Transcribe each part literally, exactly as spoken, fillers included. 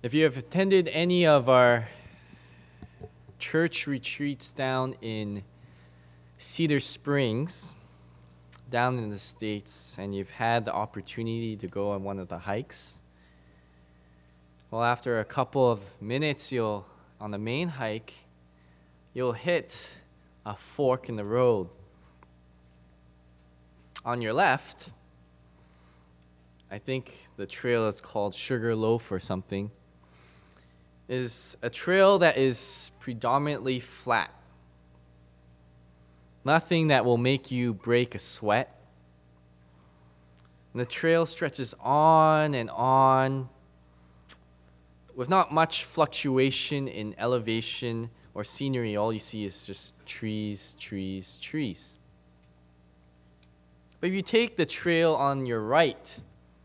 If you have attended any of our church retreats down in Cedar Springs, down in the States, and you've had the opportunity to go on one of the hikes, well, after a couple of minutes, you'll, on the main hike, you'll hit a fork in the road. On your left, I think the trail is called Sugarloaf or something, is a trail that is predominantly flat. Nothing that will make you break a sweat. And the trail stretches on and on with not much fluctuation in elevation or scenery. All you see is just trees, trees, trees. But if you take the trail on your right,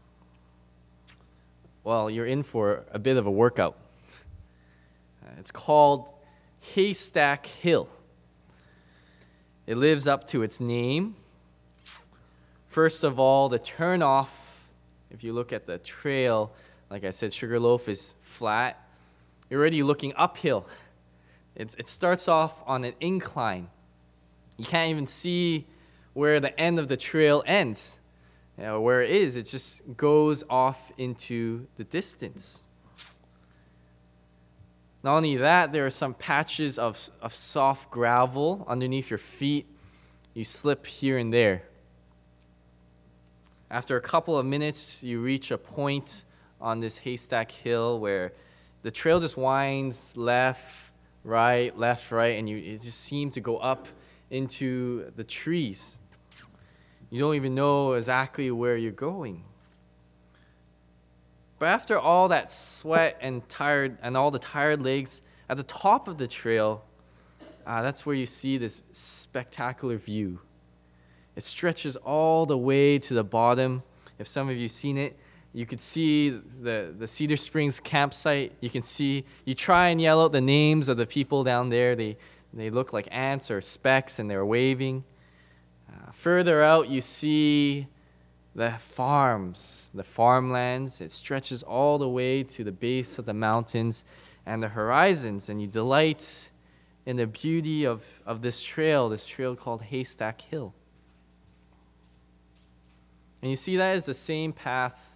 well, you're in for a bit of a workout. It's called Haystack Hill. It lives up to its name. First of all, the turnoff, if you look at the trail, like I said, Sugarloaf is flat. You're already looking uphill. It's, it starts off on an incline. You can't even see where the end of the trail ends. You know, where it is, it just goes off into the distance. Not only that, there are some patches of, of soft gravel underneath your feet. You slip here and there. After a couple of minutes, you reach a point on this Haystack Hill where the trail just winds left, right, left, right, and you it just seems to go up into the trees. You don't even know exactly where you're going. But after all that sweat and tired and all the tired legs, at the top of the trail, uh, that's where you see this spectacular view. It stretches all the way to the bottom. If some of you have seen it, you could see the, the Cedar Springs campsite. You can see, you try and yell out the names of the people down there. They, they look like ants or specks, and they're waving. Uh, further out, you see the farms, the farmlands. It stretches all the way to the base of the mountains and the horizons, and you delight in the beauty of, of this trail, this trail called Haystack Hill. And you see that is the same path,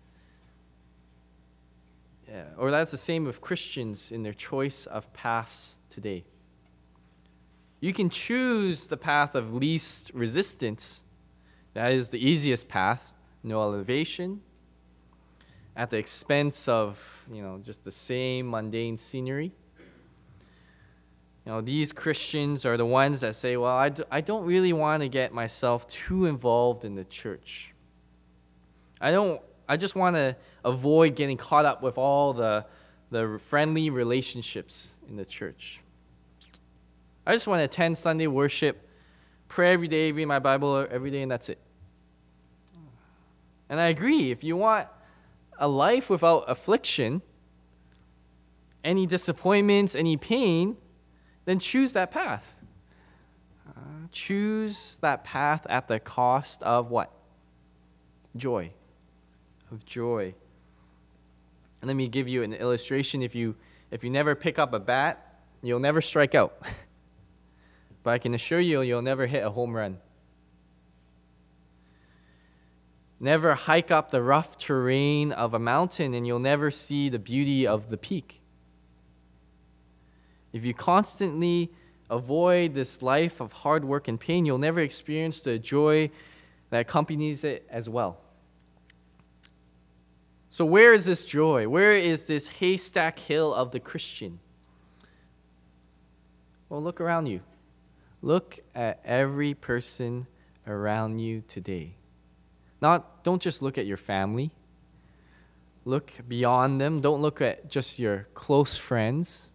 yeah, or that's the same with Christians in their choice of paths today. You can choose the path of least resistance. That is the easiest path, no elevation, at the expense of, you know, just the same mundane scenery. You know, these Christians are the ones that say, well, I, do, I don't really want to get myself too involved in the church. I don't. I just want to avoid getting caught up with all the, the friendly relationships in the church. I just want to attend Sunday worship, pray every day, read my Bible every day, and that's it. And I agree, if you want a life without affliction, any disappointments, any pain, then choose that path. Uh, choose that path at the cost of what? Joy. Of joy. And let me give you an illustration. If you if you never pick up a bat, you'll never strike out. But I can assure you, you'll never hit a home run. Never hike up the rough terrain of a mountain, and you'll never see the beauty of the peak. If you constantly avoid this life of hard work and pain, you'll never experience the joy that accompanies it as well. So where is this joy? Where is this Haystack Hill of the Christian? Well, look around you. Look at every person around you today. Not, don't just look at your family. Look beyond them. Don't look at just your close friends.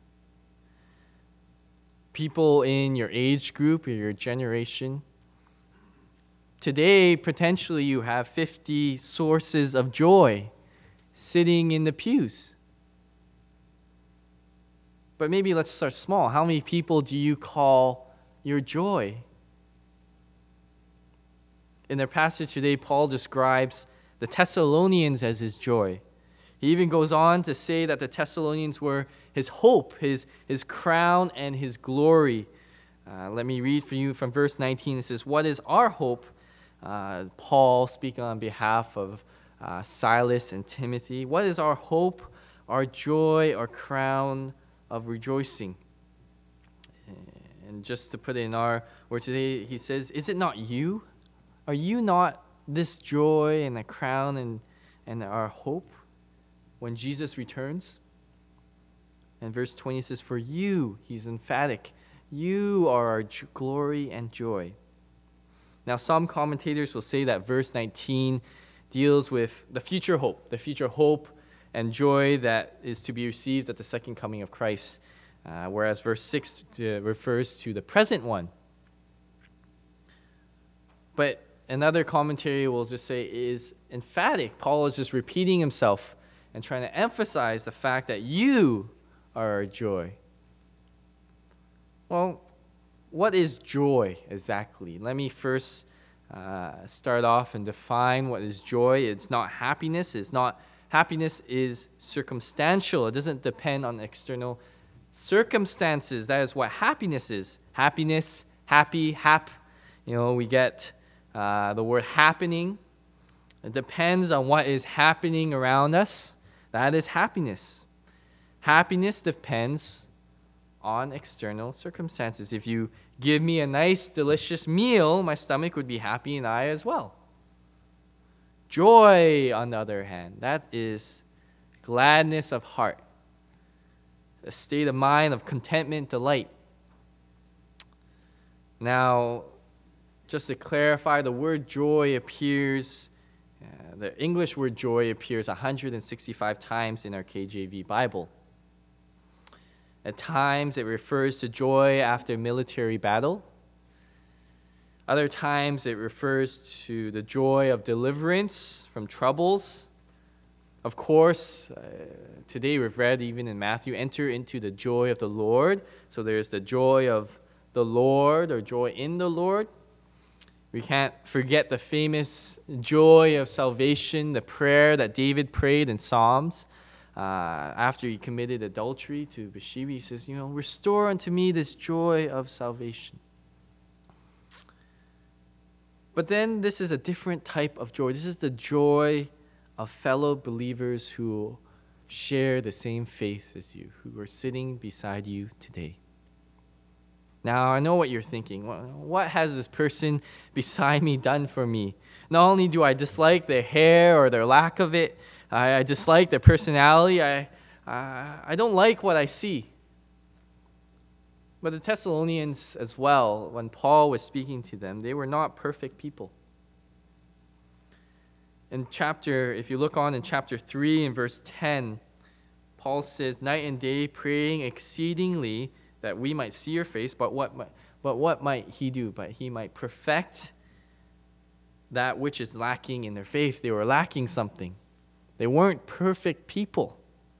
People in your age group or your generation. Today, potentially you have fifty sources of joy sitting in the pews. But maybe let's start small. How many people do you call your joy? In their passage today, Paul describes the Thessalonians as his joy. He even goes on to say that the Thessalonians were his hope, his, his crown, and his glory. Uh, let me read for you from verse nineteen. It says, "What is our hope?" Uh, Paul speaking on behalf of uh, Silas and Timothy. "What is our hope, our joy, our crown of rejoicing?" And just to put it in our word today, he says, "Is it not you? Are you not this joy and a crown and, and our hope when Jesus returns?" And verse twenty says, "For you," he's emphatic, "you are our j- glory and joy." Now, some commentators will say that verse nineteen deals with the future hope, the future hope and joy that is to be received at the second coming of Christ, uh, whereas verse six to, refers to the present one. But another commentary will just say it is emphatic. Paul is just repeating himself and trying to emphasize the fact that you are our joy. Well, what is joy exactly? Let me first uh, start off and define what is joy. It's not happiness. It's not happiness is circumstantial. It doesn't depend on external circumstances. That is what happiness is. Happiness, happy, hap. You know, we get uh, the word happening. It depends on what is happening around us. That is happiness. Happiness depends on external circumstances. If you give me a nice, delicious meal, my stomach would be happy and I as well. Joy, on the other hand, that is gladness of heart, a state of mind of contentment, delight. Now, just to clarify, the word joy appears, uh, the English word joy appears one hundred sixty-five times in our K J V Bible. At times, it refers to joy after military battle. Other times, it refers to the joy of deliverance from troubles. Of course, uh, today we've read even in Matthew, enter into the joy of the Lord. So there's the joy of the Lord or joy in the Lord. We can't forget the famous joy of salvation, the prayer that David prayed in Psalms. Uh, after he committed adultery to Bathsheba, he says, you know, restore unto me this joy of salvation. But then this is a different type of joy. This is the joy of fellow believers who share the same faith as you, who are sitting beside you today. Now, I know what you're thinking. What has this person beside me done for me? Not only do I dislike their hair or their lack of it, I, I dislike their personality. I, uh, I don't like what I see. But the Thessalonians as well, when Paul was speaking to them, they were not perfect people. In chapter, if you look on in chapter three and verse ten, Paul says, night and day praying exceedingly that we might see your face, but what might, but what might he do? But he might perfect that which is lacking in their faith. They were lacking something. They weren't perfect people.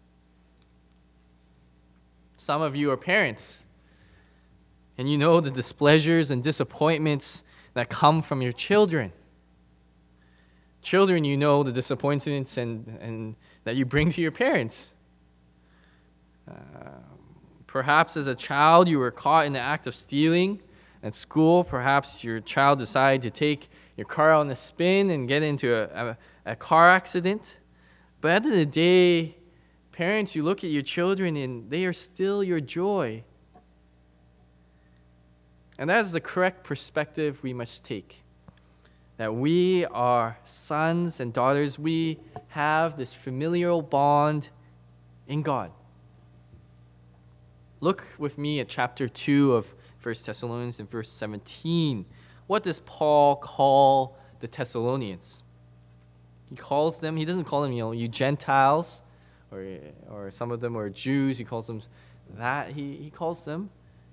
Some of you are parents, and you know the displeasures and disappointments that come from your children. Children, you know the disappointments and, and that you bring to your parents. Uh, perhaps as a child you were caught in the act of stealing at school. Perhaps your child decided to take your car on a spin and get into a, a, a car accident. But at the end of the day, parents, you look at your children and they are still your joy. And that is the correct perspective we must take. That we are sons and daughters. We have this familial bond in God. Look with me at chapter two of First Thessalonians in verse seventeen. What does Paul call the Thessalonians? He calls them, he doesn't call them, you know, you Gentiles, or or some of them are Jews. He calls them that. He, he calls them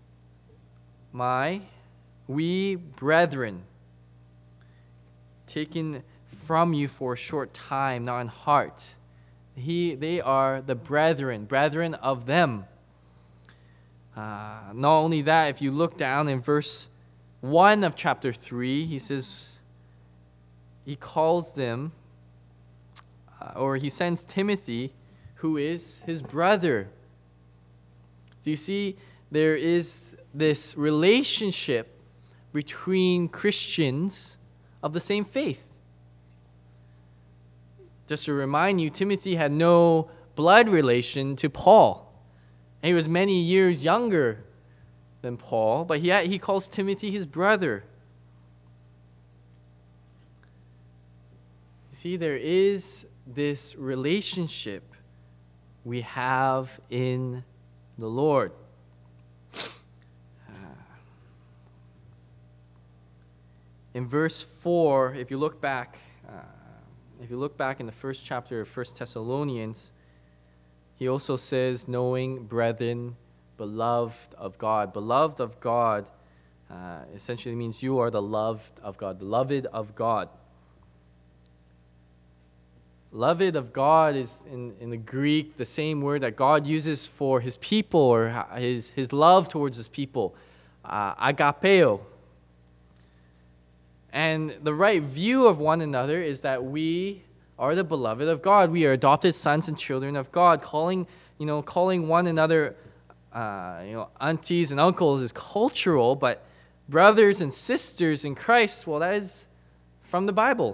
my, we brethren, taken from you for a short time, not in heart. He, they are the brethren, brethren of them. Uh, not only that, if you look down in verse one of chapter three, he says, he calls them, uh, or he sends Timothy who is his brother. So you see, there is this relationship between Christians of the same faith. Just to remind you, Timothy had no blood relation to Paul. He was many years younger than Paul, but he, had, he calls Timothy his brother. See, there is this relationship we have in the Lord. Uh, in verse four, if you look back, uh, if you look back in the first chapter of First Thessalonians, he also says, knowing brethren, beloved of God. Beloved of God uh, essentially means you are the loved of God, beloved of God. Beloved of God is in, in the Greek the same word that God uses for his people or his, his love towards his people, uh, agapeo. And the right view of one another is that we are the beloved of God. We are adopted sons and children of God. Calling, you know, calling one another, uh, you know, aunties and uncles is cultural, but brothers and sisters in Christ, well, that is from the Bible.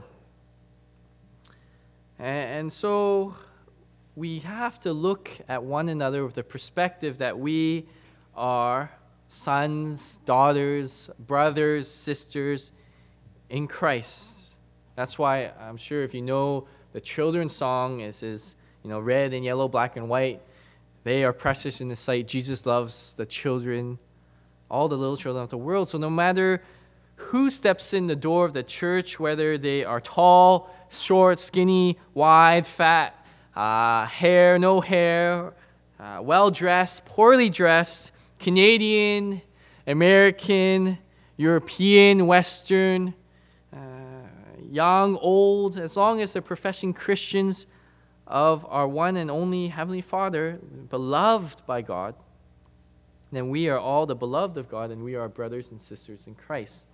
And, and so we have to look at one another with the perspective that we are sons, daughters, brothers, sisters in Christ. That's why I'm sure if you know the children's song is, is you know, red and yellow, black and white. They are precious in His sight. Jesus loves the children, all the little children of the world. So no matter who steps in the door of the church, whether they are tall, short, skinny, wide, fat, uh, hair, no hair, uh, well-dressed, poorly dressed, Canadian, American, European, Western, young, old, as long as they're professing Christians of our one and only Heavenly Father, beloved by God, then we are all the beloved of God and we are brothers and sisters in Christ.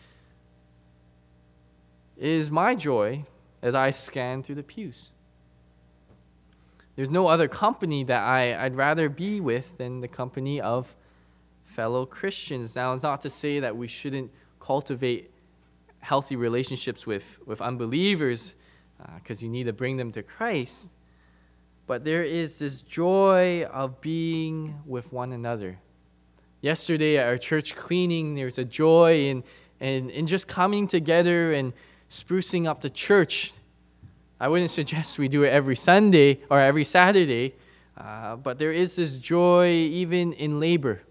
It is my joy as I scan through the pews. There's no other company that I, I'd rather be with than the company of fellow Christians. Now, it's not to say that we shouldn't cultivate healthy relationships with, with unbelievers because uh, you need to bring them to Christ. But there is this joy of being with one another. Yesterday at our church cleaning, there's a joy in, in, in just coming together and sprucing up the church. I wouldn't suggest we do it every Sunday or every Saturday, uh, but there is this joy even in labor.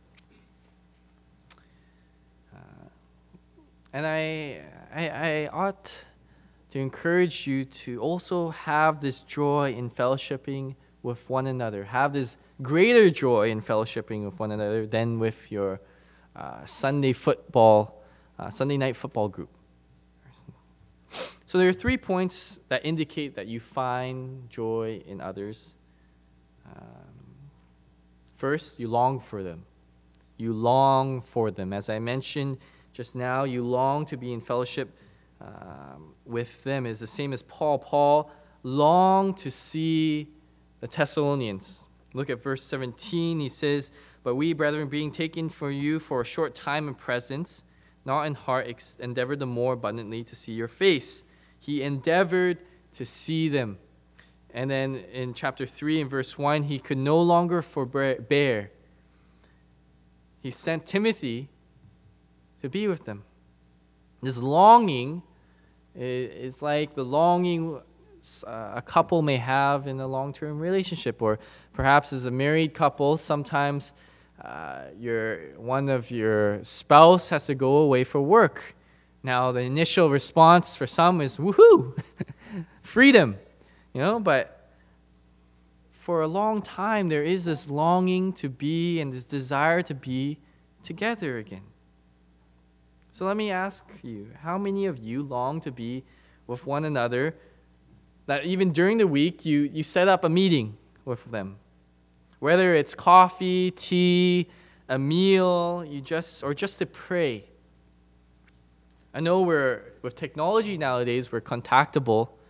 And I, I, I ought to encourage you to also have this joy in fellowshipping with one another. Have this greater joy in fellowshipping with one another than with your uh, Sunday football, uh, Sunday night football group. So there are three points that indicate that you find joy in others. Um, first, you long for them. You long for them. As I mentioned just now, you long to be in fellowship um, with them. It's the same as Paul. Paul longed to see the Thessalonians. Look at verse seventeen. He says, "But we, brethren, being taken for you for a short time in presence, not in heart, ex- endeavored the more abundantly to see your face." He endeavored to see them. And then in chapter three, in verse one, he could no longer forbear. He sent Timothy to be with them. This longing is like the longing a couple may have in a long-term relationship, or perhaps as a married couple, sometimes uh, your one of your spouse has to go away for work. Now, the initial response for some is woohoo, freedom, you know. But for a long time, there is this longing to be and this desire to be together again. So let me ask you, how many of you long to be with one another, that even during the week you, you set up a meeting with them? Whether it's coffee, tea, a meal, you just or just to pray. I know we're with technology nowadays, we're contactable.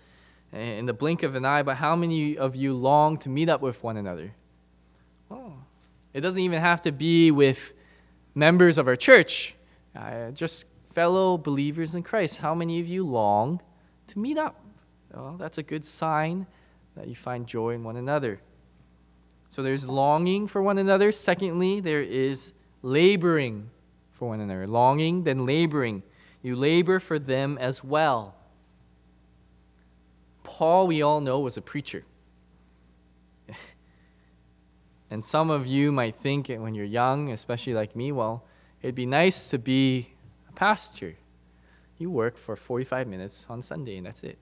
in the blink of an eye, but how many of you long to meet up with one another? Oh, it doesn't even have to be with members of our church, uh, just fellow believers in Christ. How many of you long to meet up? Well, that's a good sign that you find joy in one another. So there's longing for one another. Secondly, there is laboring for one another. Longing, then laboring. You labor for them as well. Paul, we all know, was a preacher. And some of you might think when you're young, especially like me, well, it'd be nice to be a pastor. You work for forty-five minutes on Sunday and that's it.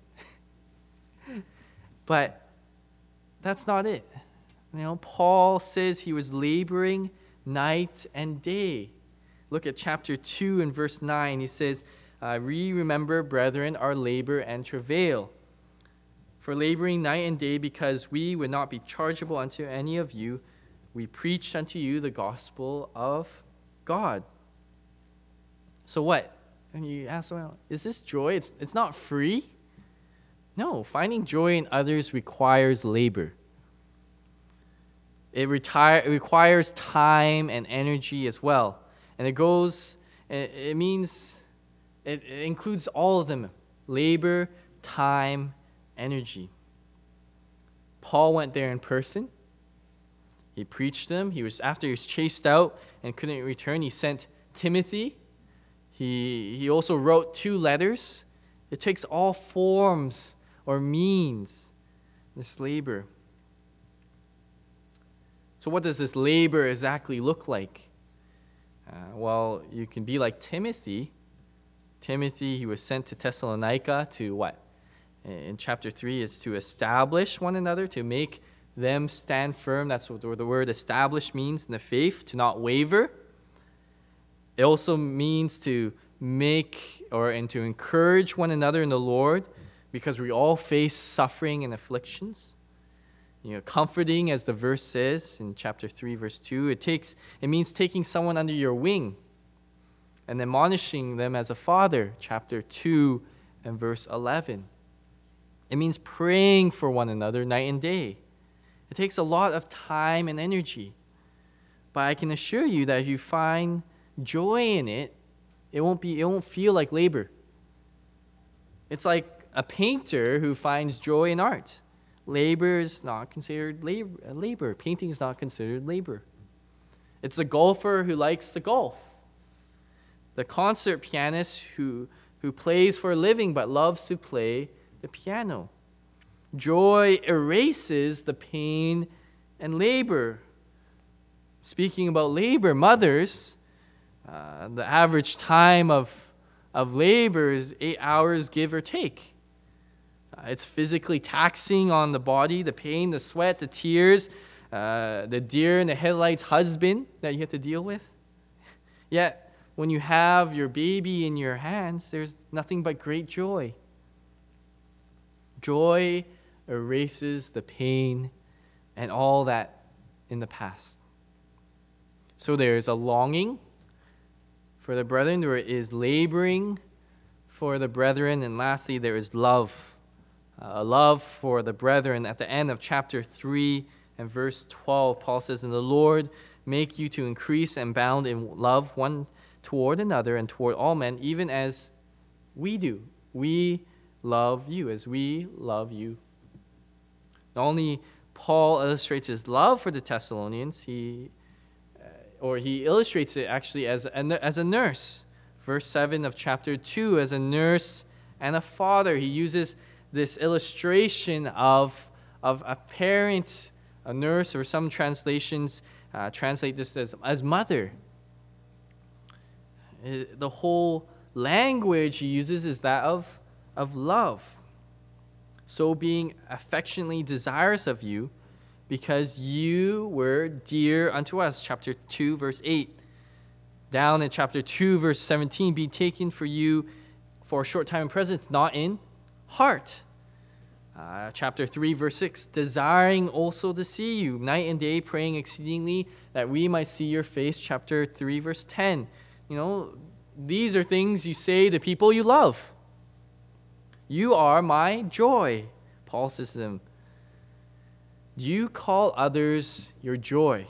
But that's not it. You know, Paul says he was laboring night and day. Look at chapter two and verse nine. He says, uh, "We remember, brethren, our labor and travail, for laboring night and day, because we would not be chargeable unto any of you. We preached unto you the gospel of God." So what? And you ask, well, is this joy? It's, it's not free. No, finding joy in others requires labor. It, retire, it requires time and energy as well. And it goes, it, it means, it, it includes all of them. Labor, time, energy. Paul went there in person. He preached them. He was after he was chased out and couldn't return, he sent Timothy. He he also wrote two letters. It takes all forms or means, this labor. So what does this labor exactly look like? Uh, well, you can be like Timothy. Timothy, he was sent to Thessalonica to what? In chapter three, is to establish one another, to make them stand firm. That's what the word establish means in the faith, to not waver. It also means to make or and to encourage one another in the Lord, because we all face suffering and afflictions. You know, comforting, as the verse says in chapter three, verse two, it takes it means taking someone under your wing and admonishing them as a father, chapter two and verse eleven. It means praying for one another night and day. It takes a lot of time and energy. But I can assure you that if you find joy in it, it won't be it won't feel like labor. It's like a painter who finds joy in art. Labor is not considered labor. labor. Painting is not considered labor. It's the golfer who likes to golf. The concert pianist who, who plays for a living but loves to play the piano. Joy erases the pain and labor. Speaking about labor, mothers, uh, the average time of, of labor is eight hours, give or take. Uh, it's physically taxing on the body, the pain, the sweat, the tears, uh, the deer in the headlights husband that you have to deal with. Yet, when you have your baby in your hands, there's nothing but great joy. Joy erases the pain and all that in the past. So there is a longing for the brethren, there is laboring for the brethren, and lastly, there is love. Uh, a love for the brethren. At the end of chapter three and verse twelve, Paul says, "And the Lord make you to increase and abound in love one toward another and toward all men, even as we do. We love you, as we love you." Not only Paul illustrates his love for the Thessalonians, he uh, or he illustrates it actually as a, as a nurse. Verse seven of chapter two, as a nurse and a father. He uses this illustration of, of a parent, a nurse, or some translations uh, translate this as, as mother. The whole language he uses is that of, of love. So being affectionately desirous of you, because you were dear unto us. Chapter two, verse eight. Down in chapter two, verse seventeen, be taken for you for a short time in presence, not in heart. Uh, chapter three, verse six, desiring also to see you, night and day, praying exceedingly that we might see your face. Chapter three, verse ten. You know, these are things you say to people you love. You are my joy. Paul says to them, do you call others your joy?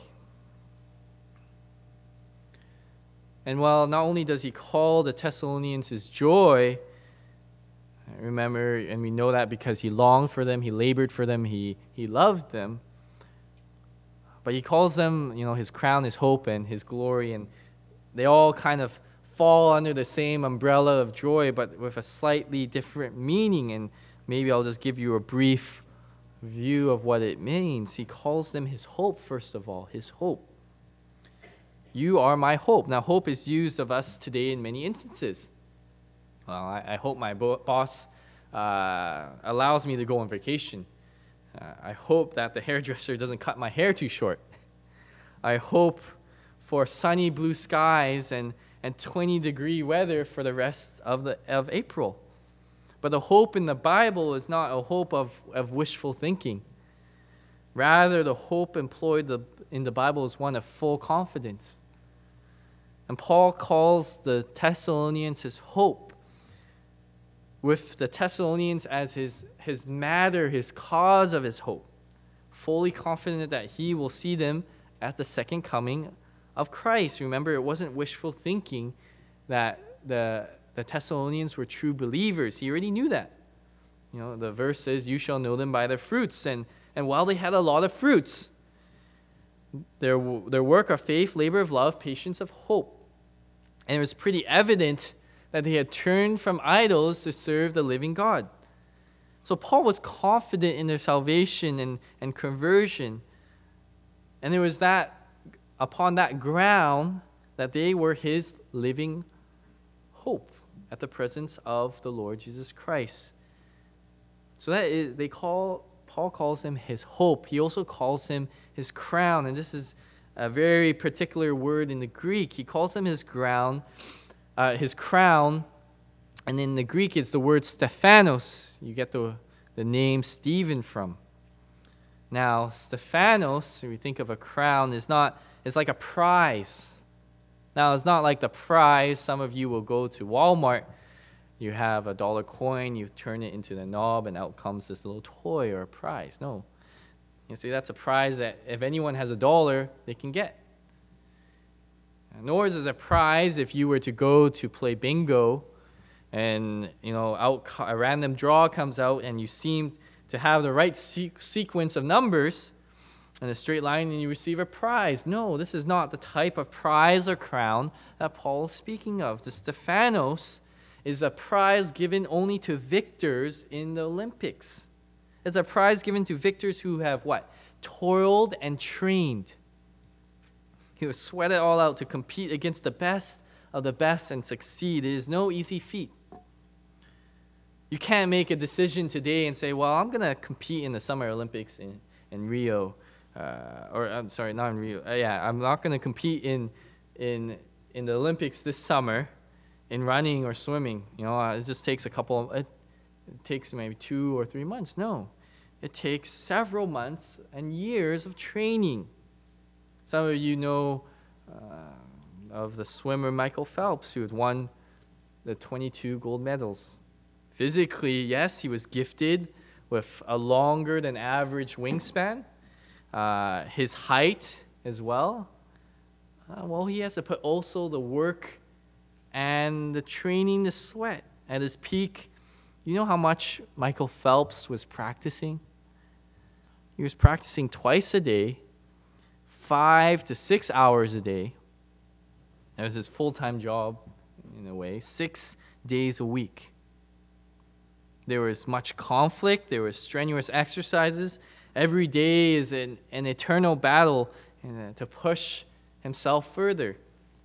And while not only does he call the Thessalonians his joy, remember, and we know that because he longed for them, he labored for them, he, he loved them, but he calls them, you know, his crown, his hope, and his glory, and they all kind of fall under the same umbrella of joy, but with a slightly different meaning. And maybe I'll just give you a brief view of what it means. He calls them his hope, first of all, his hope. You are my hope. Now, hope is used of us today in many instances. Well, I, I hope my bo- boss uh, allows me to go on vacation. Uh, I hope that the hairdresser doesn't cut my hair too short. I hope for sunny blue skies and, and twenty degree weather for the rest of the of April. But the hope in the Bible is not a hope of, of wishful thinking. Rather, the hope employed the, in the Bible is one of full confidence. And Paul calls the Thessalonians his hope, with the Thessalonians as his, his matter, his cause of his hope, fully confident that he will see them at the second coming of Christ. Remember, it wasn't wishful thinking that the, the Thessalonians were true believers. He already knew that. You know, the verse says, you shall know them by their fruits. And, and while they had a lot of fruits, their, their work of faith, labor of love, patience of hope. And it was pretty evident that they had turned from idols to serve the living God. So Paul was confident in their salvation and, and conversion. And there was that, upon that ground, that they were his living hope at the presence of the Lord Jesus Christ. So that is, they call, Paul calls him his hope. He also calls him his crown. And this is a very particular word in the Greek. He calls him his ground. Uh, his crown, and in the Greek it's the word Stephanos. You get the, the name Stephen from. Now, Stephanos, if we think of a crown, is not, it's like a prize. Now, it's not like the prize. Some of you will go to Walmart. You have a dollar coin, you turn it into the knob, and out comes this little toy or a prize. No. You see, that's a prize that if anyone has a dollar, they can get. Nor is it a prize if you were to go to play bingo and, you know, out a random draw comes out and you seem to have the right se- sequence of numbers in a straight line and you receive a prize. No, this is not the type of prize or crown that Paul is speaking of. The Stephanos is a prize given only to victors in the Olympics. It's a prize given to victors who have what? Toiled and trained. He was sweat it all out to compete against the best of the best and succeed. It is no easy feat. You can't make a decision today and say, well, I'm going to compete in the Summer Olympics in, in Rio. Uh, or, I'm sorry, not in Rio. Uh, yeah, I'm not going to compete in, in, in the Olympics this summer in running or swimming. You know, uh, it just takes a couple of, it, it takes maybe two or three months. No, it takes several months and years of training. Some of you know uh, of the swimmer Michael Phelps, who had won the twenty-two gold medals. Physically, yes, he was gifted with a longer than average wingspan. Uh, his height as well. Uh, well, he has to put also the work and the training, the sweat. At his peak, you know how much Michael Phelps was practicing? He was practicing twice a day, five to six hours a day. That was his full-time job, in a way, six days a week. There was much conflict. There was strenuous exercises. Every day is an, an eternal battle uh, to push himself further.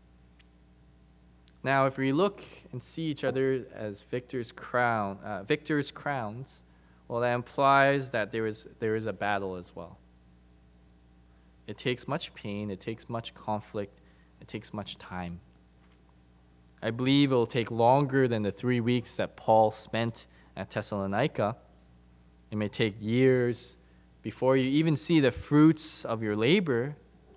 Now, if we look and see each other as victors' crown, uh, victors' crowns, well, that implies that there is there is a battle as well. It takes much pain. It takes much conflict. It takes much time. I believe it will take longer than the three weeks that Paul spent at Thessalonica. It may take years before you even see the fruits of your labor.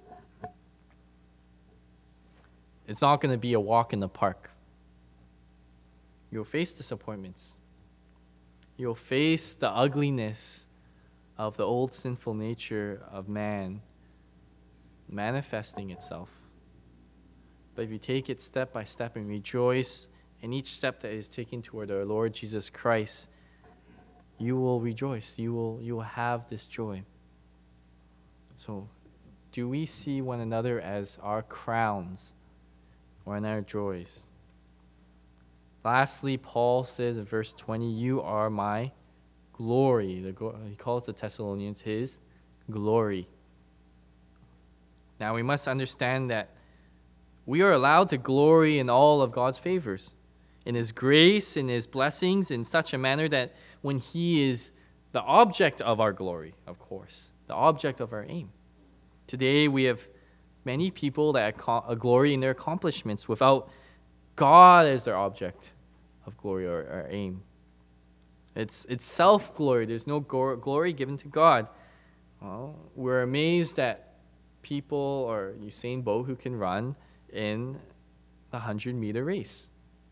It's not going to be a walk in the park. You'll face disappointments. You'll face the ugliness of the old sinful nature of man manifesting itself. But if you take it step by step and rejoice in each step that is taken toward our Lord Jesus Christ, you will rejoice. You will, you will have this joy. So, do we see one another as our crowns or in our joys? Lastly, Paul says in verse twenty, you are my glory. The, he calls the Thessalonians his glory. Now we must understand that we are allowed to glory in all of God's favors, in his grace, in his blessings, in such a manner that when he is the object of our glory, of course, the object of our aim. Today we have many people that glory in their accomplishments without God as their object of glory or, or aim. It's it's self-glory. There's no go- glory given to God. Well, we're amazed at people or Usain Bolt who can run in the hundred-meter race.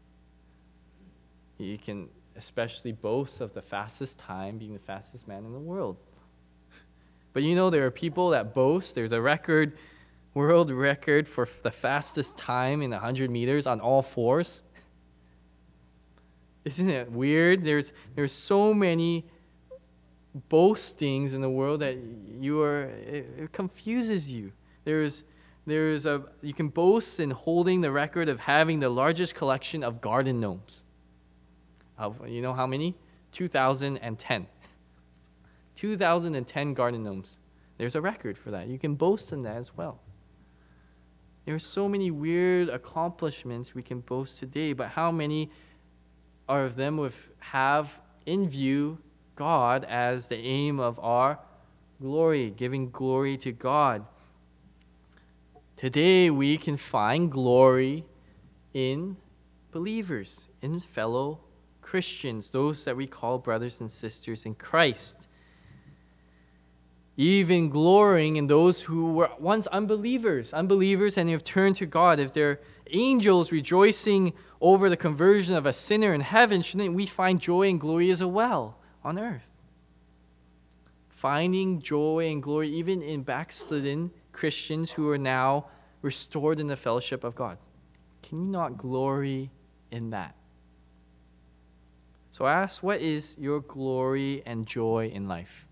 He can especially boast of the fastest time, being the fastest man in the world. But you know, there are people that boast. There's a record, world record for the fastest time in one hundred meters on all fours. Isn't it weird? There's there's so many boastings in the world that you are it, it confuses you. There's there's a you can boast in holding the record of having the largest collection of garden gnomes. Of you know how many? two thousand ten. two thousand ten garden gnomes. There's a record for that. You can boast in that as well. There are so many weird accomplishments we can boast today, but how many are of them with have in view God as the aim of our glory, giving glory to God? Today we can find glory in believers, in fellow Christians, those that we call brothers and sisters in Christ. Even glorying in those who were once unbelievers, unbelievers and have turned to God. If they're angels rejoicing over the conversion of a sinner in heaven, shouldn't we find joy and glory as well on earth? Finding joy and glory even in backslidden Christians who are now restored in the fellowship of God. Can you not glory in that? So I ask, what is your glory and joy in life?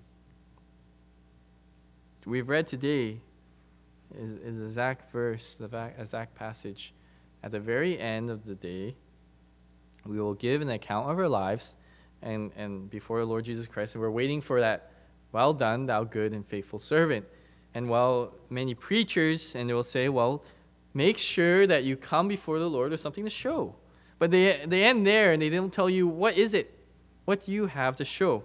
We've read today is, is the exact verse, the exact passage. At the very end of the day, we will give an account of our lives and, and before the Lord Jesus Christ, and we're waiting for that, well done, thou good and faithful servant. And while many preachers, and they will say, well, make sure that you come before the Lord with something to show. But they, they end there and they don't tell you, what is it? What do you have to show?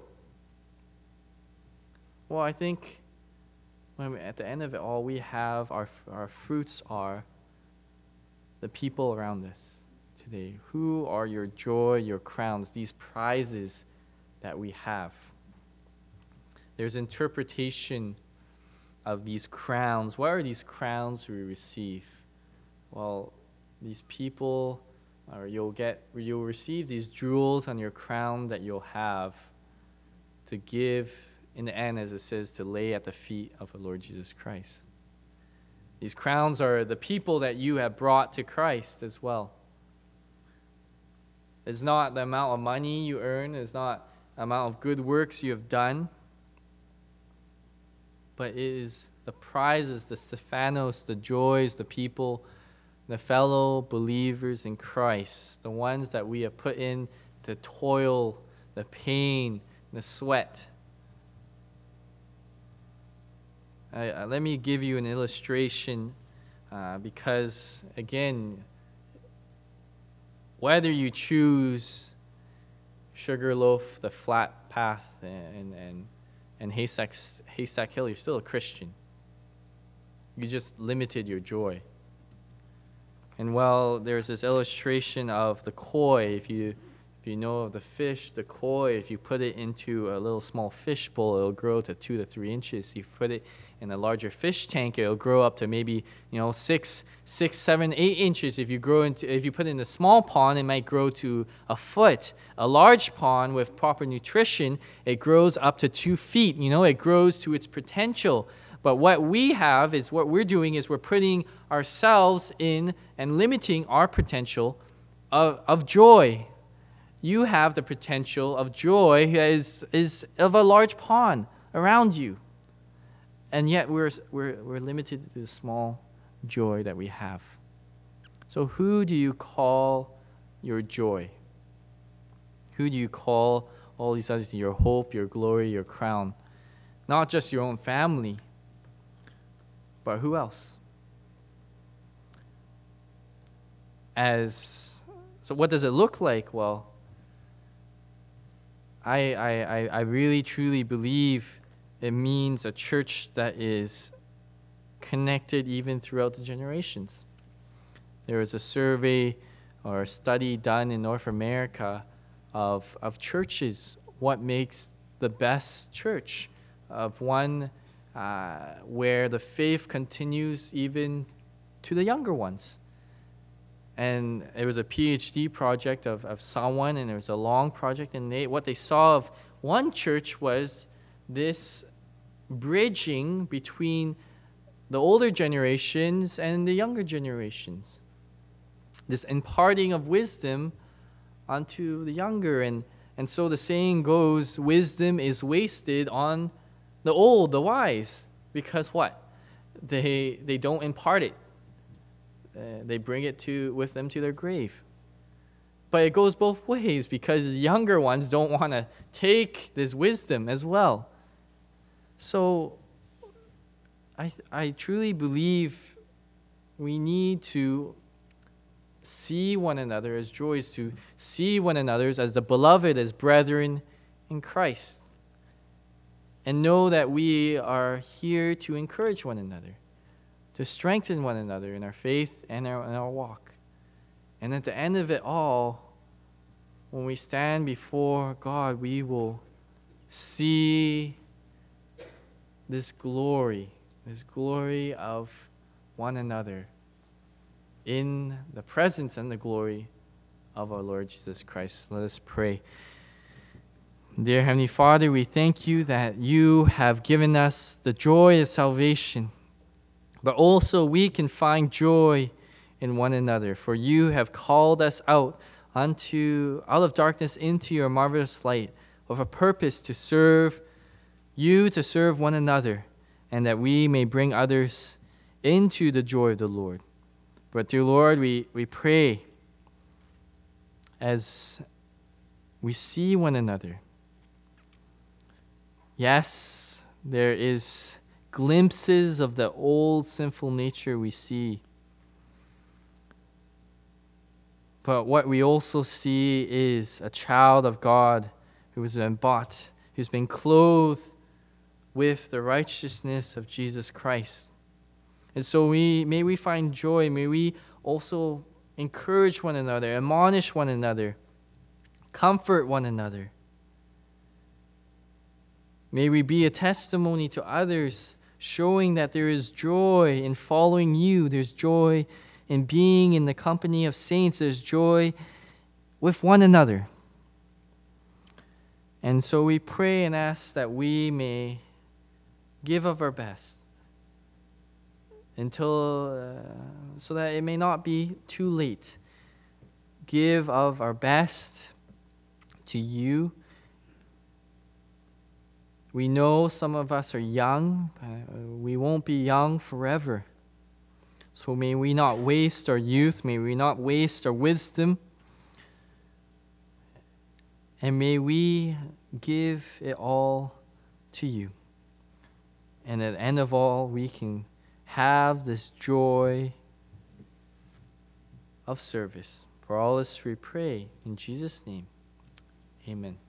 Well, I think when at the end of it all, we have our our fruits are the people around us today. Who are your joy, your crowns, these prizes that we have? There's interpretation of these crowns. What are these crowns we receive? Well, these people, or you'll get, you'll receive these jewels on your crown that you'll have to give in the end, as it says, to lay at the feet of the Lord Jesus Christ. These crowns are the people that you have brought to Christ as well. It's not the amount of money you earn, it's not the amount of good works you have done, but it is the prizes, the Stephanos, the joys, the people, the fellow believers in Christ, the ones that we have put in the toil, the pain, the sweat. Uh, let me give you an illustration uh, because, again, whether you choose Sugarloaf, the flat path, and, and, and Haystack, Haystack Hill, you're still a Christian. You just limited your joy. And well, there's this illustration of the koi. If you If you know of the fish, the koi, if you put it into a little small fish bowl, it'll grow to two to three inches. If you put it in a larger fish tank, it'll grow up to maybe, you know, six, six, seven, eight inches. If you grow into, if you put it in a small pond, it might grow to a foot. A large pond with proper nutrition, it grows up to two feet. You know, it grows to its potential. But what we have is what we're doing is we're putting ourselves in and limiting our potential of, of joy. You have the potential of joy that is, is of a large pond around you. And yet we're, we're, we're limited to the small joy that we have. So who do you call your joy? Who do you call all these others, your hope, your glory, your crown? Not just your own family, but who else? As so what does it look like? Well, I, I, I really truly believe it means a church that is connected even throughout the generations. There was a survey or a study done in North America of, of churches, what makes the best church, of one uh, where the faith continues even to the younger ones. And it was a PhD project of, of someone, and it was a long project, and they, what they saw of one church was this bridging between the older generations and the younger generations. This imparting of wisdom onto the younger. And, and so the saying goes, wisdom is wasted on the old, the wise. Because what? They, they don't impart it. Uh, they bring it to with them to their grave. But it goes both ways, because the younger ones don't want to take this wisdom as well. So I I truly believe we need to see one another as joys, to see one another as the beloved, as brethren in Christ, and know that we are here to encourage one another, to strengthen one another in our faith and our, in our walk. And at the end of it all, when we stand before God, we will see this glory, this glory of one another in the presence and the glory of our Lord Jesus Christ. Let us pray. Dear Heavenly Father, we thank you that you have given us the joy of salvation, but also we can find joy in one another. For you have called us out unto out of darkness into your marvelous light, with a purpose to serve you, to serve one another, and that we may bring others into the joy of the Lord. But dear Lord, we, we pray as we see one another. Yes, there is glimpses of the old sinful nature we see. But what we also see is a child of God who has been bought, who's been clothed with the righteousness of Jesus Christ. And so we may we find joy, may we also encourage one another, admonish one another, comfort one another. May we be a testimony to others, showing that there is joy in following you. There's joy in being in the company of saints. There's joy with one another. And so we pray and ask that we may give of our best until uh, so that it may not be too late. Give of our best to you. We know some of us are young, but we won't be young forever. So may we not waste our youth, may we not waste our wisdom, and may we give it all to you. And at the end of all, we can have this joy of service. For all this we pray in Jesus' name. Amen.